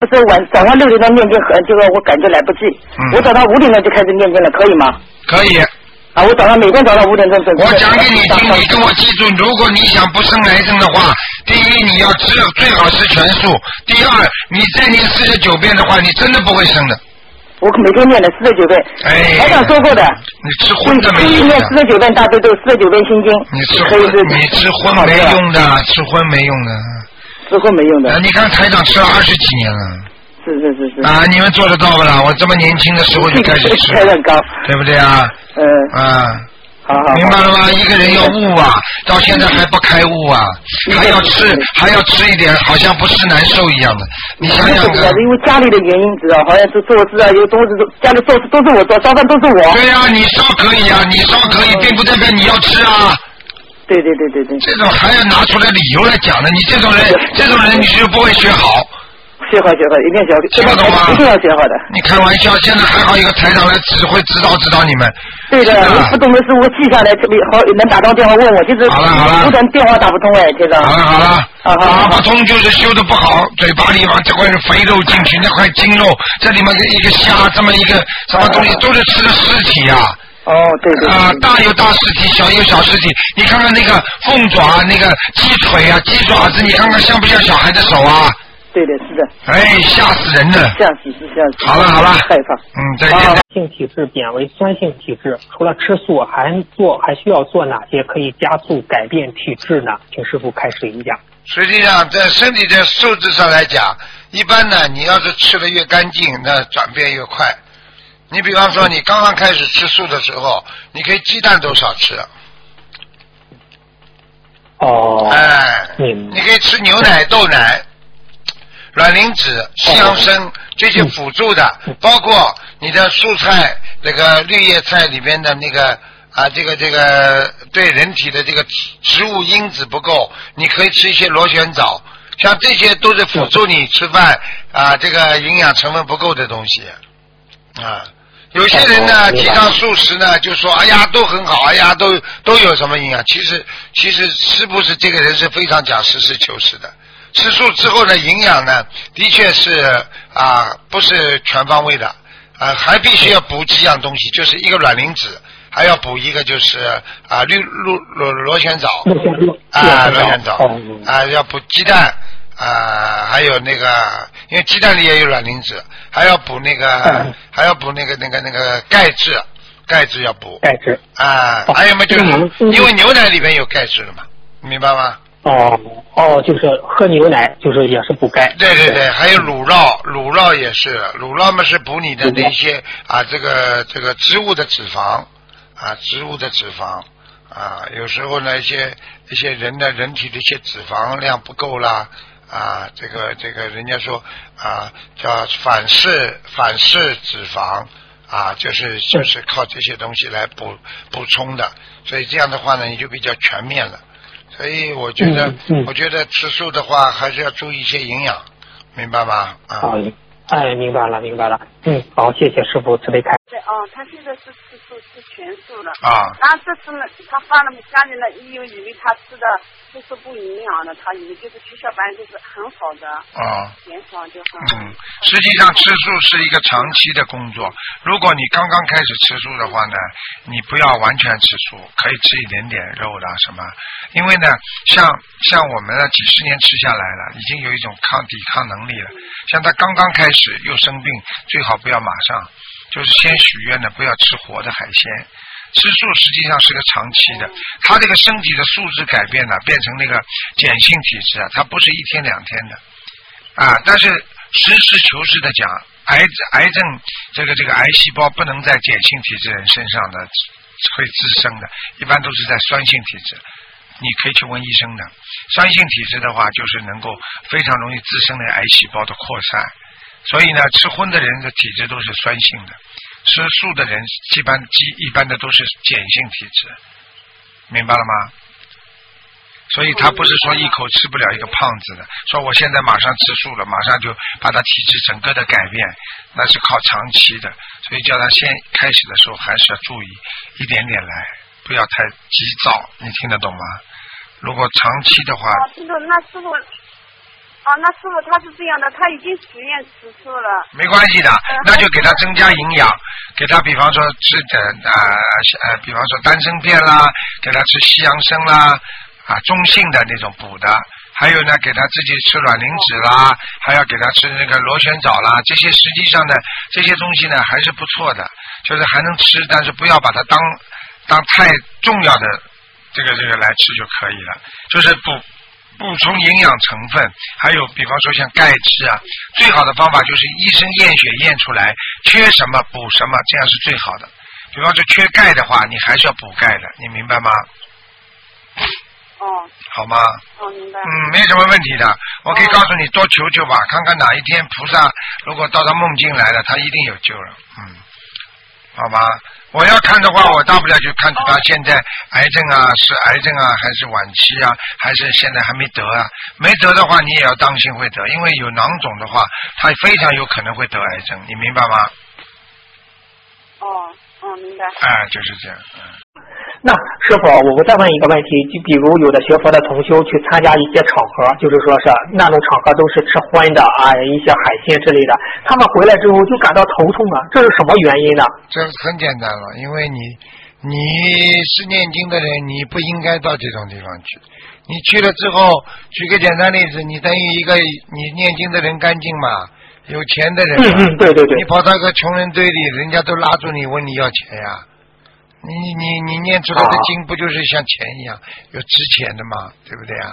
不是早上6点钟念经，这个我感觉来不及，我早上5点钟就开始念经了，可以吗？ 可以。 啊，我每天早上5点钟准时。 我讲给你听，你跟我记住，如果你想不生癌症的话，第一你要吃，最好是全素；第二，你再念49遍的话，你真的不会生的。 我每天念了49遍，台长说过的。 你吃荤的没用的。 念49遍大悲咒，49遍心经。 你吃荤没用的，吃荤没用的。 吃荤没用的。 你看台长吃了20几年了。 是。 啊，你们做得到不啦？我这么年轻的时候就开始吃，对不对啊？好，明白了吗？一个人要悟啊，到现在还不开悟啊，还要吃一点，好像不吃难受一样的。你想想看， 因为家里的原因，知道，好像是做事啊，有东西家里做事都是我做，烧饭都是我。 对呀，你烧可以啊，你烧可以，并不代表你要吃啊。 对。 这种还要拿出来理由来讲的，你这种人你就不会学好。 学好，一定学好， 懂吗？ 一定要学好的。 你开玩笑，现在还好一个台长来指导你们。 对的，不懂的事我记下来，特别好，能打到电话问我，就是好了， 不然电话打不通哎，台长。 好了，打不通就是修的不好，嘴巴里往这块肥肉进去，那块筋肉，这里面一个虾，这么一个什么东西，都是吃的尸体啊。 哦，对。 大有大尸体，小有小尸体。你看看那个凤爪，那个鸡腿啊，鸡爪子，你看看像不像小孩的手啊？ 对的，是的。 哎，吓死人了！ 吓死。 好了， 害怕。 再见。 性体质变为酸性体质，除了吃素，还需要做哪些可以加速改变体质呢？请师父开始演讲。 实际上，在身体的素质上来讲，一般呢，你要是吃的越干净，那转变越快。你比方说，你刚刚开始吃素的时候，你可以鸡蛋都少吃。你可以吃牛奶、豆奶。卵磷脂、西洋参这些辅助的，包括你的蔬菜那个绿叶菜里边的那个这个对人体的这个植物因子不够，你可以吃一些螺旋藻，像这些都是辅助你吃饭这个营养成分不够的东西有些人呢提倡素食呢，就说哎呀都很好，哎呀都有什么营养，其实是不是这个人是非常讲实事求是的。吃素之后呢，营养呢，的确是不是全方位的还必须要补几样东西，就是一个卵磷脂，还要补一个就是螺旋藻螺旋藻要补鸡蛋还有那个，因为鸡蛋里也有卵磷脂，还要补那个钙质要补还有嘛，就是因为牛奶里面有钙质了嘛，明白吗？ 就是喝牛奶，就是也是补钙。 对，还有乳酪也是，乳酪嘛是补你的那些这个植物的脂肪有时候呢一些人体的一些脂肪量不够啦这个人家说叫反式脂肪就是靠这些东西来补充的，所以这样的话呢你就比较全面了。所以我觉得吃素的话还是要注意一些营养，明白吗？ 明白了。好，谢谢师父慈悲开。 对他现在是吃素，吃全素了。然后这次呢，他发了家里的医院以为他吃的就是不营养的，他以为就是血小板就是很好的。减少就很好。 实际上吃素是一个长期的工作。如果你刚刚开始吃素的话呢，你不要完全吃素，可以吃一点点肉啦什么。因为呢，像我们呢几十年吃下来了，已经有一种抵抗能力了。像他刚刚开始又生病，最好不要马上，就是先许愿呢，不要吃活的海鲜。吃素实际上是个长期的，他这个身体的素质改变了，变成那个碱性体质它不是一天两天的但是实事求是的讲，癌症这个癌细胞不能在碱性体质人身上的会滋生的，一般都是在酸性体质。你可以去问医生的，酸性体质的话就是能够非常容易滋生那癌细胞的扩散，所以呢吃荤的人的体质都是酸性的，吃素的人一般的都是碱性体质，明白了吗？所以他不是说一口吃不了一个胖子的，说我现在马上吃素了，马上就把他体质整个的改变，那是靠长期的，所以叫他先开始的时候还是要注意一点点来，不要太急躁，你听得懂吗？如果长期的话， 那师傅， 那师傅他是这样的，他已经许愿吃素了。 没关系的，那就给他增加营养，给他比方说吃比方说丹参片啦，给他吃西洋参啦，中性的那种补的，还有呢给他自己吃卵磷脂啦，还要给他吃那个螺旋藻啦，这些实际上呢这些东西呢还是不错的，就是还能吃，但是不要把它当太重要的这个来吃就可以了，就是补充营养成分，还有比方说像钙质啊，最好的方法就是医生验血验出来缺什么补什么，这样是最好的。比方说缺钙的话，你还是要补钙的，你明白吗？好吗？ 明白。 没什么问题的，我可以告诉你多求求吧，看看哪一天菩萨如果到他梦境来了，他一定有救了。好吧。我要看的话，我大不了就看出他现在癌症啊，是癌症啊，还是晚期啊，还是现在还没得啊？没得的话，你也要当心会得，因为有囊肿的话，他非常有可能会得癌症，你明白吗？ 明白。 就是这样。 那师傅，我再问一个问题，就比如有的学佛的同修去参加一些场合，就是说是那种场合都是吃荤的一些海鲜之类的，他们回来之后就感到头痛了，这是什么原因呢？ 这很简单了，因为你是念经的人，你不应该到这种地方去。你去了之后，举个简单例子，你等于一个你念经的人干净嘛，有钱的人嘛， 对， 你跑到个穷人堆里，人家都拉住你问你要钱呀。你念出来的经不就是像钱一样有值钱的吗？对不对啊？